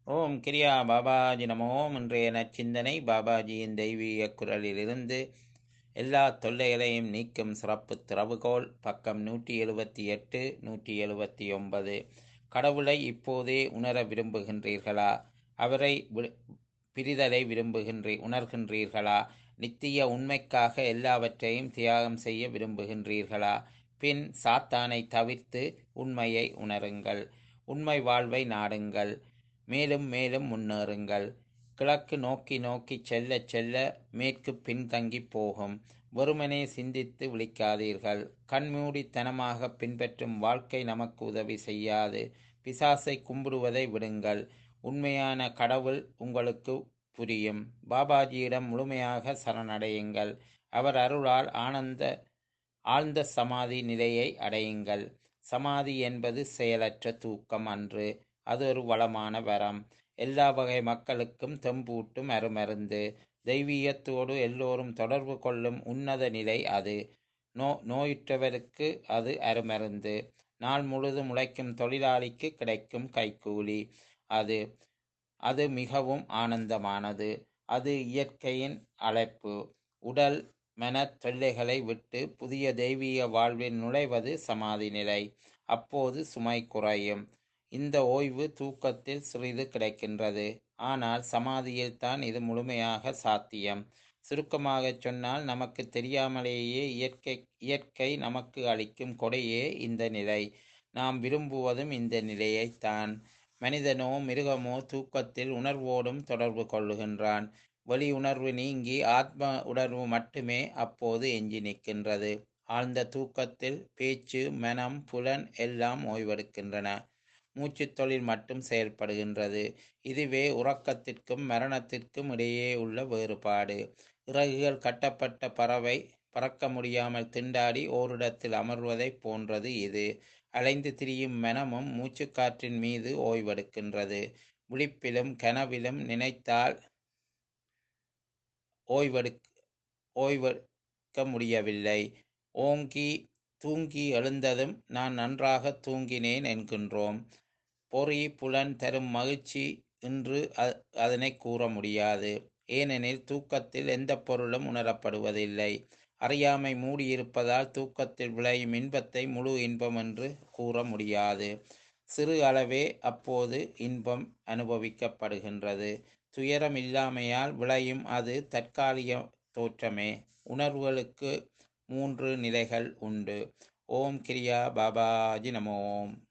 ஓம் கிரியா பாபாஜி நமோ. இன்றைய நச்சிந்தனை பாபாஜியின் தெய்வீக குரலிலிருந்து எல்லா தொல்லைகளையும் நீக்கும் சிறப்பு திறவுகோல். பக்கம் 178 179. கடவுளை இப்போதே உணர விரும்புகின்றீர்களா? அவரை பிரிதலை உணர்கின்றீர்களா? நித்திய உண்மைக்காக எல்லாவற்றையும் தியாகம் செய்ய விரும்புகின்றீர்களா? பின் சாத்தானை தவிர்த்து உண்மையை உணருங்கள். உண்மை வாழ்வை நாடுங்கள். மேலும் மேலும் முன்னேறுங்கள். கிழக்கு நோக்கி நோக்கி செல்ல செல்ல மேற்கு பின்தங்கி போகும். வெறுமனே சிந்தித்து விழிக்காதீர்கள். கண்மூடித்தனமாக பின்பற்றும் வாழ்க்கை நமக்கு உதவி செய்யாது. பிசாசை கும்பிடுவதை விடுங்கள். உண்மையான கடவுள் உங்களுக்கு புரியும். பாபாஜியிடம் முழுமையாக சரணடையுங்கள். அவர் அருளால் ஆழ்ந்த சமாதி நிலையை அடையுங்கள். சமாதி என்பது செயலற்ற தூக்கம் அன்று, அது ஒரு வளமான வரம். எல்லா வகை மக்களுக்கும் தெம்பூட்டும் அருமருந்து. தெய்வீகத்தோடு எல்லோரும் தொடர்பு கொள்ளும் உன்னத நிலை அது. நோயுற்றவருக்கு அது அருமருந்து. நாள் முழுதும் உழைக்கும் தொழிலாளிக்கு கிடைக்கும் கைக்கூலி அது. அது மிகவும் ஆனந்தமானது. அது இயற்கையின் அழைப்பு. உடல் மன தொல்லைகளை விட்டு புதிய தெய்வீக வாழ்வில் நுழைவது சமாதி நிலை. அப்போது சுமை குறையும். இந்த ஓய்வு தூக்கத்தில் சிறிது கிடைக்கின்றது. ஆனால் சமாதியில் தான் இது முழுமையாக சாத்தியம். சுருக்கமாகச் சொன்னால், நமக்கு தெரியாமலேயே இயற்கை நமக்கு அளிக்கும் கொடையே இந்த நிலை. நாம் விரும்புவதும் இந்த நிலையைத்தான். மனிதனோ மிருகமோ தூக்கத்தில் உணர்வோடும் தொடர்பு கொள்ளுகின்றான். வெளி உணர்வு நீங்கி ஆத்ம உணர்வு மட்டுமே அப்போது எஞ்சி நிற்கின்றது. ஆழ்ந்த தூக்கத்தில் பேச்சு, மனம், புலன் எல்லாம் ஓய்வெடுக்கின்றன. மூச்சுத் தொழில் மட்டும் செயல்படுகின்றது. இதுவே உறக்கத்திற்கும் மரணத்திற்கும் இடையே உள்ள வேறுபாடு. இறகுகள் கட்டப்பட்ட பறவை பறக்க முடியாமல் திண்டாடி ஓரிடத்தில் அமர்வதை போன்றது இது. அலைந்து திரியும் மனமும் மூச்சுக்காற்றின் மீது ஓய்வெடுக்கின்றது. விழிப்பிலும் கனவிலும் நினைத்தால் ஓய்வெடுக்க ஓய்வெடுக்க முடியவில்லை. தூங்கி எழுந்ததும் நான் நன்றாக தூங்கினேன் என்கின்றோம். பொறி புலன் தரும் மகிழ்ச்சி என்று அதனை கூற முடியாது. ஏனெனில் தூக்கத்தில் எந்த பொருளும் உணரப்படுவதில்லை. அறியாமை மூடியிருப்பதால் தூக்கத்தில் விளையும் இன்பத்தை முழு இன்பம் என்று கூற முடியாது. சிறு அளவே அப்போது இன்பம் அனுபவிக்கப்படுகின்றது. துயரம் இல்லாமையால் விளையும் அது தற்காலிக தோற்றமே. உணர்வுகளுக்கு 3 நிலைகள் உண்டு. ஓம் கிரியா பாபாஜி நமோம்.